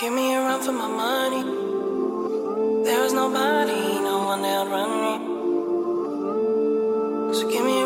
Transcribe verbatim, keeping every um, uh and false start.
Give me a run for my money. There was nobody, no one that run me. So give me